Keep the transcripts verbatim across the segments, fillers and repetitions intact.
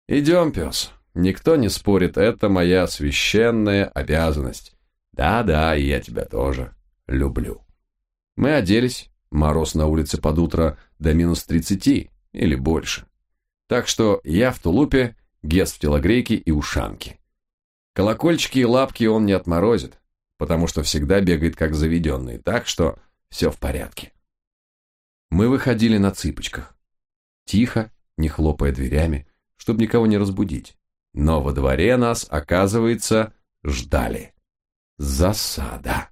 Идем, пес. Никто не спорит, это моя священная обязанность. Да-да, и я тебя тоже люблю. Мы оделись, мороз на улице под утро до минус тридцати или больше. Так что я в тулупе, Гес в телогрейке и ушанке. Колокольчики и лапки он не отморозит, потому что всегда бегает как заведенный, так что все в порядке. Мы выходили на цыпочках. Тихо, не хлопая дверями, чтобы никого не разбудить. Но во дворе нас, оказывается, ждали. Засада.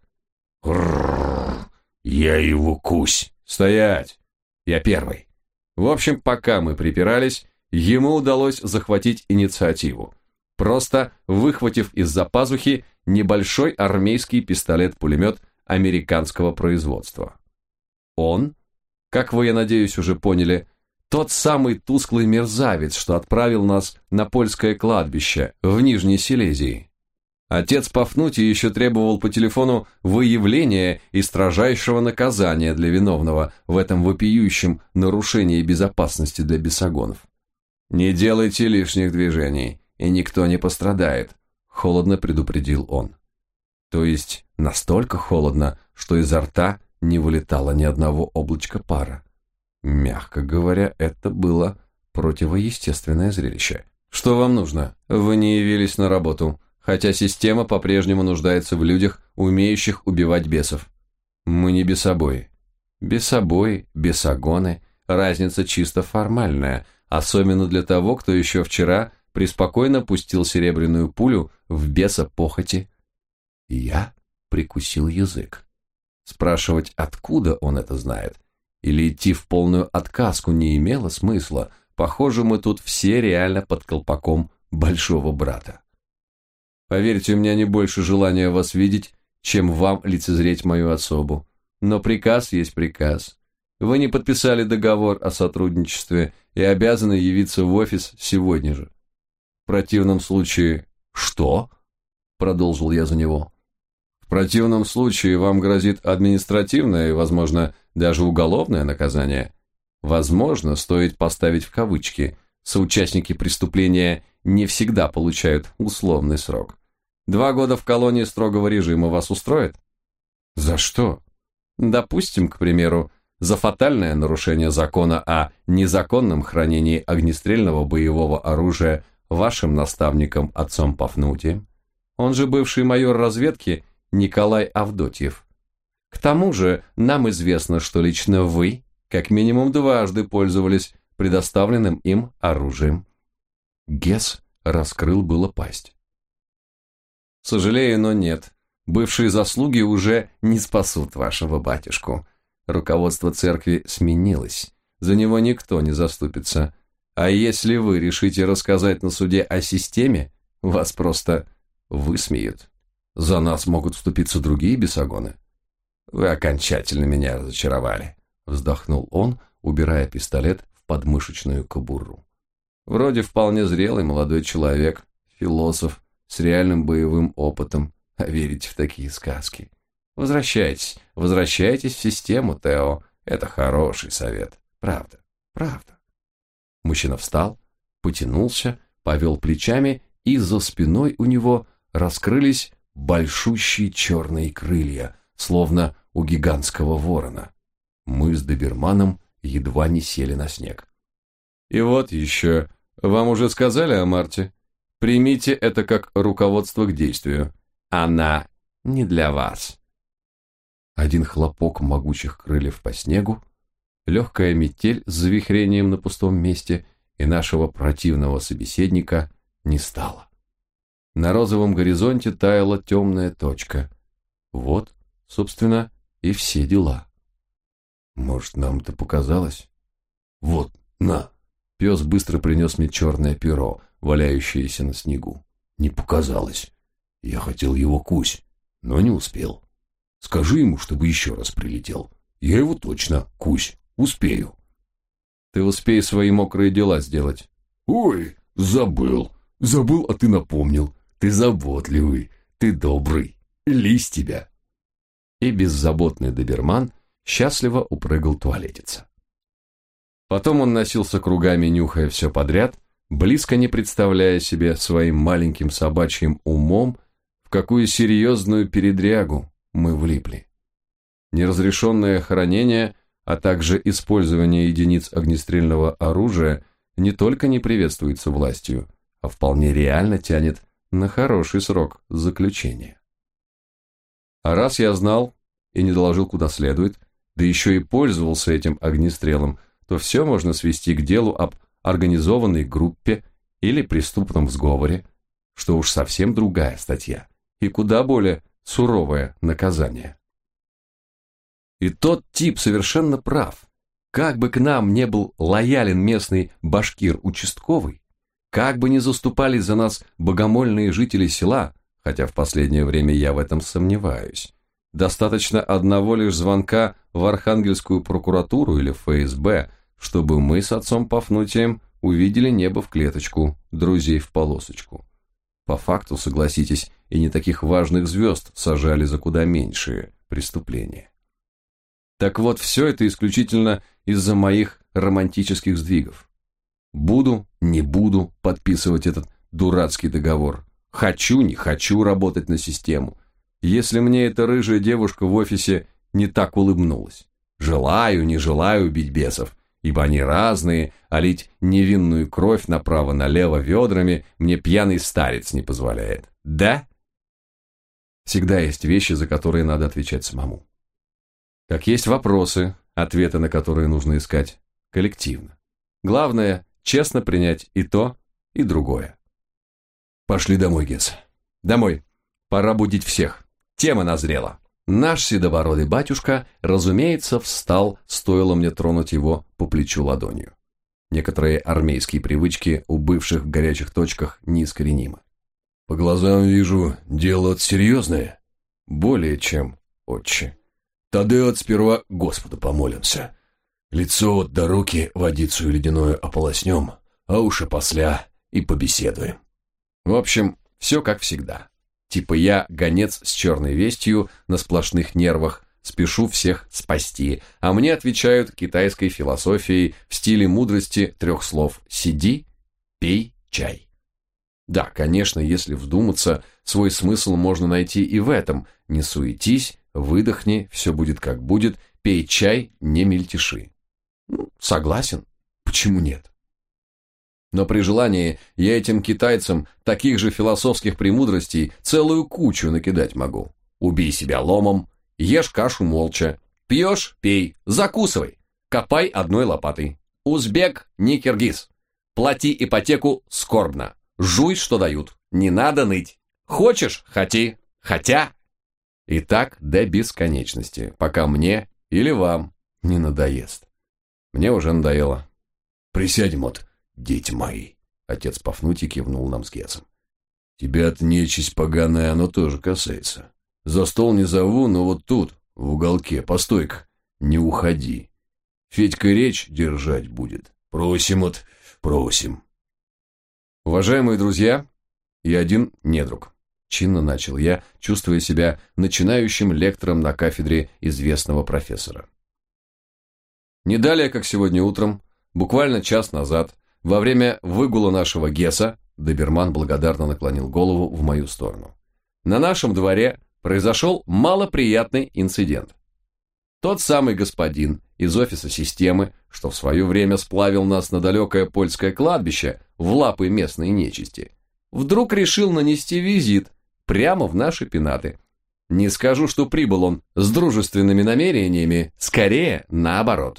Рррр, я его кусь. Стоять! Я первый. В общем, пока мы припирались, ему удалось захватить инициативу, просто выхватив из-за пазухи небольшой армейский пистолет-пулемет американского производства. Он, как вы, я надеюсь, уже поняли, тот самый тусклый мерзавец, что отправил нас на польское кладбище в Нижней Силезии. Отец Пафнутий еще требовал по телефону выявления и строжайшего наказания для виновного в этом вопиющем нарушении безопасности для бесогонов. «Не делайте лишних движений, и никто не пострадает», – холодно предупредил он. То есть настолько холодно, что изо рта не вылетало ни одного облачка пара. Мягко говоря, это было противоестественное зрелище. «Что вам нужно? Вы не явились на работу, хотя система по-прежнему нуждается в людях, умеющих убивать бесов. Мы не бесобои. Бесобои, бесогоны – разница чисто формальная, особенно для того, кто еще вчера преспокойно пустил серебряную пулю в беса похоти». Я прикусил язык. Спрашивать, откуда он это знает, или идти в полную отказку не имело смысла. Похоже, мы тут все реально под колпаком большого брата. Поверьте, у меня не больше желания вас видеть, чем вам лицезреть мою особу. Но приказ есть приказ. Вы не подписали договор о сотрудничестве и обязаны явиться в офис сегодня же. В противном случае... Что? Продолжил я за него. В противном случае вам грозит административное и, возможно, даже уголовное наказание. Возможно, стоит поставить в кавычки, соучастники преступления не всегда получают условный срок. Два года в колонии строгого режима вас устроит? За что? Допустим, к примеру, за фатальное нарушение закона о незаконном хранении огнестрельного боевого оружия вашим наставником отцом Пафнутием. Он же бывший майор разведки Николай Авдотьев. К тому же нам известно, что лично вы как минимум дважды пользовались предоставленным им оружием. Гес раскрыл было пасть. Сожалею, но нет. Бывшие заслуги уже не спасут вашего батюшку. Руководство церкви сменилось. За него никто не заступится. А если вы решите рассказать на суде о системе, вас просто высмеют. За нас могут вступиться другие бесогоны. Вы окончательно меня разочаровали, вздохнул он, убирая пистолет в подмышечную кобуру. Вроде вполне зрелый молодой человек, философ, с реальным боевым опытом, а верите в такие сказки. Возвращайтесь, возвращайтесь в систему, Тео. Это хороший совет. Правда, правда. Мужчина встал, потянулся, повел плечами, и за спиной у него раскрылись большущие черные крылья, словно у гигантского ворона. Мы с доберманом едва не сели на снег. И вот еще, вам уже сказали о Марте? Примите это как руководство к действию. Она не для вас. Один хлопок могучих крыльев по снегу, легкая метель с завихрением на пустом месте, и нашего противного собеседника не стало. На розовом горизонте таяла темная точка. Вот, собственно, и все дела. Может, нам-то показалось? Вот, на. Пес быстро принес мне черное перо, валяющееся на снегу. Не показалось. Я хотел его кусь, но не успел. Скажи ему, чтобы еще раз прилетел. Я его точно кусь успею. Ты успей свои мокрые дела сделать. Ой, забыл. Забыл, а ты напомнил. Ты заботливый, ты добрый. Лись тебя. И беззаботный доберман счастливо упрыгал туалетиться. Потом он носился кругами, нюхая все подряд, близко не представляя себе своим маленьким собачьим умом, в какую серьезную передрягу мы влипли. Неразрешенное хранение, а также использование единиц огнестрельного оружия не только не приветствуется властью, а вполне реально тянет на хороший срок заключения. А раз я знал и не доложил куда следует, да еще и пользовался этим огнестрелом, то все можно свести к делу об организованной группе или преступном сговоре, что уж совсем другая статья и куда более суровое наказание. И тот тип совершенно прав. Как бы к нам не был лоялен местный башкир-участковый, как бы ни заступались за нас богомольные жители села, хотя в последнее время я в этом сомневаюсь, достаточно одного лишь звонка в Архангельскую прокуратуру или эф эс бэ, чтобы мы с отцом Пафнутием увидели небо в клеточку, друзей в полосочку. По факту, согласитесь, и не таких важных звезд сажали за куда меньшие преступления. Так вот, все это исключительно из-за моих романтических сдвигов. Буду, не буду подписывать этот дурацкий договор. Хочу, не хочу работать на систему. Если мне эта рыжая девушка в офисе не так улыбнулась. Желаю, не желаю бить бесов, ибо они разные, а лить невинную кровь направо-налево ведрами мне пьяный старец не позволяет. Да? Всегда есть вещи, за которые надо отвечать самому. Как есть вопросы, ответы на которые нужно искать коллективно. Главное, честно принять и то, и другое. Пошли домой, Гес. Домой. Пора будить всех. Тема назрела. Наш седобородый батюшка, разумеется, встал, стоило мне тронуть его по плечу ладонью. Некоторые армейские привычки у бывших в горячих точках неискоренимы. По глазам вижу, дело серьезное. Более чем, отче. Тогда вот сперва Господу помолимся. Лицо вот до руки водицу ледяную ополоснем, а уж и после и побеседуем. В общем, все как всегда. Типа я, гонец с черной вестью, на сплошных нервах, спешу всех спасти, а мне отвечают китайской философией в стиле мудрости трех слов «сиди, пей чай». Да, конечно, если вдуматься, свой смысл можно найти и в этом. Не суетись, выдохни, все будет как будет, пей чай, не мельтеши. Ну, согласен, почему нет? Но при желании я этим китайцам таких же философских премудростей целую кучу накидать могу. Убей себя ломом, ешь кашу молча, пьешь – пей, закусывай, копай одной лопатой. Узбек не киргиз. Плати ипотеку скорбно, жуй, что дают, не надо ныть. Хочешь – хоти, хотя. И так до бесконечности, пока мне или вам не надоест. Мне уже надоело. Присядем вот. Дети мои, отец Пафнутий кивнул нам с Гесом. Тебя-то нечисть поганая, оно тоже касается. За стол не зову, но вот тут, в уголке, постой-ка, не уходи. Федька речь держать будет. Просим вот, просим. Уважаемые друзья, и один недруг. Чинно начал я, чувствуя себя начинающим лектором на кафедре известного профессора. Не далее, как сегодня утром, буквально час назад, во время выгула нашего Геса, доберман благодарно наклонил голову в мою сторону, на нашем дворе произошел малоприятный инцидент. Тот самый господин из офиса системы, что в свое время сплавил нас на далекое польское кладбище в лапы местной нечисти, вдруг решил нанести визит прямо в наши пенаты. Не скажу, что прибыл он с дружественными намерениями, скорее наоборот.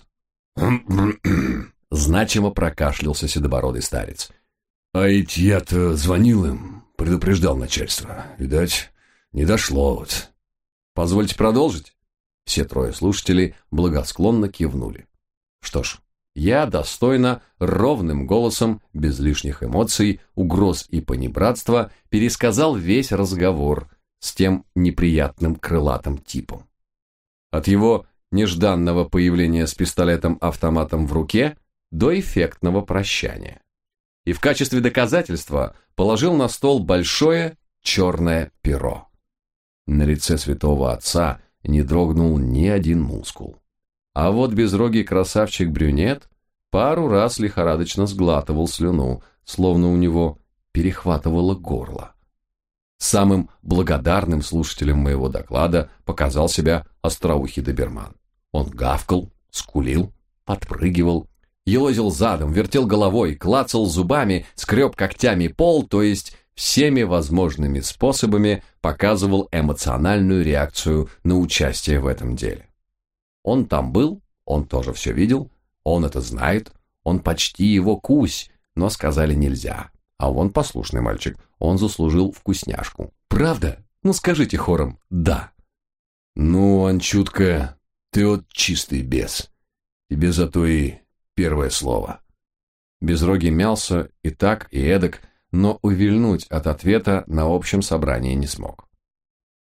Значимо прокашлялся седобородый старец. А ведь я-то звонил им, предупреждал начальство. Видать, не дошло вот. Позвольте продолжить? Все трое слушателей благосклонно кивнули. Что ж, я достойно, ровным голосом, без лишних эмоций, угроз и понебратства, пересказал весь разговор с тем неприятным крылатым типом. От его нежданного появления с пистолетом-автоматом в руке до эффектного прощания. И в качестве доказательства положил на стол большое черное перо. На лице святого отца не дрогнул ни один мускул. А вот безрогий красавчик-брюнет пару раз лихорадочно сглатывал слюну, словно у него перехватывало горло. Самым благодарным слушателем моего доклада показал себя остроухий доберман. Он гавкал, скулил, подпрыгивал, елозил задом, вертел головой, клацал зубами, скреб когтями пол, то есть всеми возможными способами показывал эмоциональную реакцию на участие в этом деле. Он там был, он тоже все видел, он это знает, он почти его кусь, но сказали нельзя. А он послушный мальчик, он заслужил вкусняшку. Правда? Ну скажите хором «да». Ну, Анчутка, ты вот чистый бес. Тебе зато и первое слово. Безрогий мялся и так, и эдак, но увильнуть от ответа на общем собрании не смог.